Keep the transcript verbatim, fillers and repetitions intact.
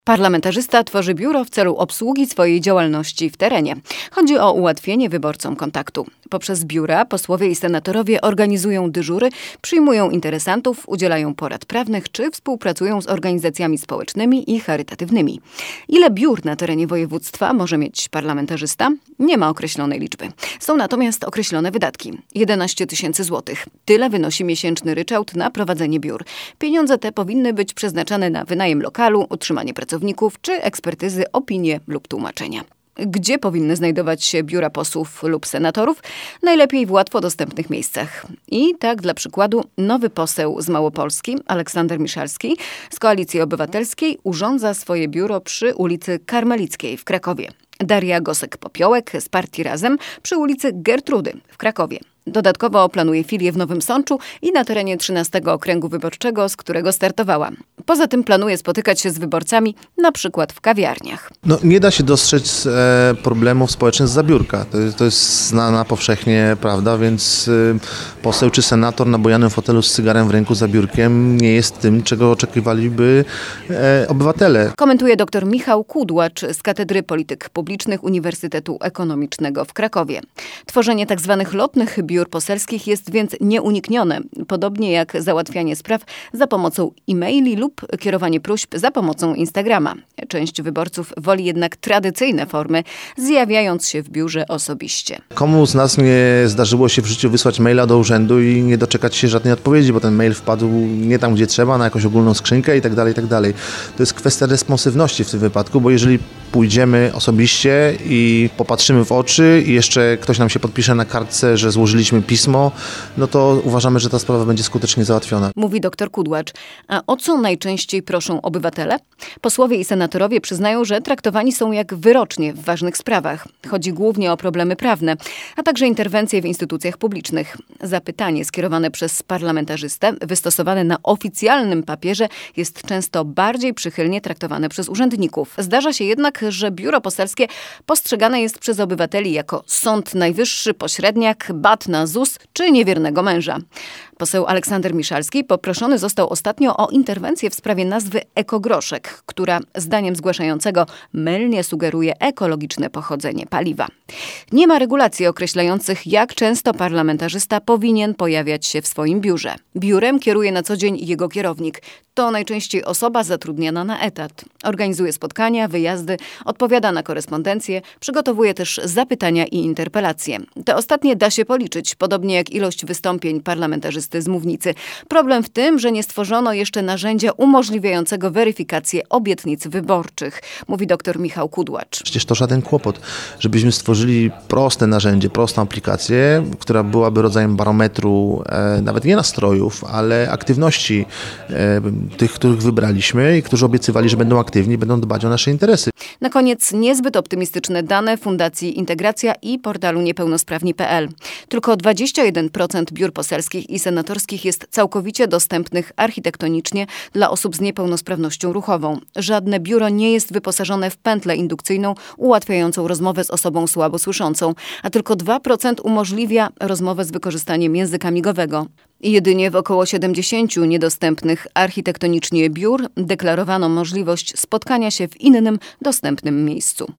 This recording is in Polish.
Parlamentarzysta tworzy biuro w celu obsługi swojej działalności w terenie. Chodzi o ułatwienie wyborcom kontaktu. Poprzez biura posłowie i senatorowie organizują dyżury, przyjmują interesantów, udzielają porad prawnych czy współpracują z organizacjami społecznymi i charytatywnymi. Ile biur na terenie województwa może mieć parlamentarzysta? Nie ma określonej liczby. Są natomiast określone wydatki. jedenaście tysięcy złotych. Tyle wynosi miesięczny ryczałt na prowadzenie biur. Pieniądze te powinny być przeznaczane na wynajem lokalu, utrzymanie pracowników czy ekspertyzy, opinie lub tłumaczenia. Gdzie powinny znajdować się biura posłów lub senatorów? Najlepiej w łatwo dostępnych miejscach. I tak dla przykładu nowy poseł z Małopolski, Aleksander Miszalski z Koalicji Obywatelskiej urządza swoje biuro przy ulicy Karmelickiej w Krakowie. Daria Gosek-Popiołek z partii Razem przy ulicy Gertrudy w Krakowie. Dodatkowo planuje filię w Nowym Sączu i na terenie trzynastego Okręgu Wyborczego, z którego startowała. Poza tym planuje spotykać się z wyborcami na przykład w kawiarniach. No, nie da się dostrzec e, problemów społecznych z biurka. To, to jest znana powszechnie prawda, więc e, poseł czy senator na bujanym fotelu z cygarem w ręku za biurkiem nie jest tym, czego oczekiwaliby e, obywatele. Komentuje dr Michał Kudłacz z Katedry Polityk Publicznych Uniwersytetu Ekonomicznego w Krakowie. Tworzenie tzw. lotnych biur poselskich jest więc nieuniknione, podobnie jak załatwianie spraw za pomocą e-maili lub kierowanie próśb za pomocą Instagrama. Część wyborców woli jednak tradycyjne formy, zjawiając się w biurze osobiście. Komu z nas nie zdarzyło się w życiu wysłać maila do urzędu i nie doczekać się żadnej odpowiedzi, bo ten mail wpadł nie tam, gdzie trzeba, na jakąś ogólną skrzynkę i tak dalej, i tak dalej. To jest kwestia responsywności w tym wypadku, bo jeżeli pójdziemy osobiście i popatrzymy w oczy i jeszcze ktoś nam się podpisze na kartce, że złożyliśmy pismo, no to uważamy, że ta sprawa będzie skutecznie załatwiona. Mówi dr Kudłacz. A o co najczęściej proszą obywatele? Posłowie i senatorowie przyznają, że traktowani są jak wyrocznie w ważnych sprawach. Chodzi głównie o problemy prawne, a także interwencje w instytucjach publicznych. Zapytanie skierowane przez parlamentarzystę, wystosowane na oficjalnym papierze, jest często bardziej przychylnie traktowane przez urzędników. Zdarza się jednak, że biuro poselskie postrzegane jest przez obywateli jako Sąd Najwyższy, pośredniak, bat na Z U S czy niewiernego męża. Poseł Aleksander Miszalski poproszony został ostatnio o interwencję w sprawie nazwy ekogroszek, która zdaniem zgłaszającego mylnie sugeruje ekologiczne pochodzenie paliwa. Nie ma regulacji określających, jak często parlamentarzysta powinien pojawiać się w swoim biurze. Biurem kieruje na co dzień jego kierownik. To najczęściej osoba zatrudniana na etat. Organizuje spotkania, wyjazdy, odpowiada na korespondencję, przygotowuje też zapytania i interpelacje. Te ostatnie da się policzyć, podobnie jak ilość wystąpień parlamentarzysty z mównicy. Problem w tym, że nie stworzono jeszcze narzędzia umożliwiającego weryfikację obietnic wyborczych, mówi dr Michał Kudłacz. Przecież to żaden kłopot, żebyśmy stworzyli proste narzędzie, prostą aplikację, która byłaby rodzajem barometru e, nawet nie nastrojów, ale aktywności e, tych, których wybraliśmy i którzy obiecywali, że będą aktywni, będą dbać o nasze interesy. Na koniec niezbyt optymistyczne dane Fundacji Integracja i portalu niepełnosprawni kropka p l. Tylko dwadzieścia jeden procent biur poselskich i senatorskich jest całkowicie dostępnych architektonicznie dla osób z niepełnosprawnością ruchową. Żadne biuro nie jest wyposażone w pętlę indukcyjną ułatwiającą rozmowę z osobą słabosłyszącą, a tylko dwa procent umożliwia rozmowę z wykorzystaniem języka migowego. Jedynie w około siedemdziesięciu niedostępnych architektonicznie biur deklarowano możliwość spotkania się w innym dostępnym miejscu.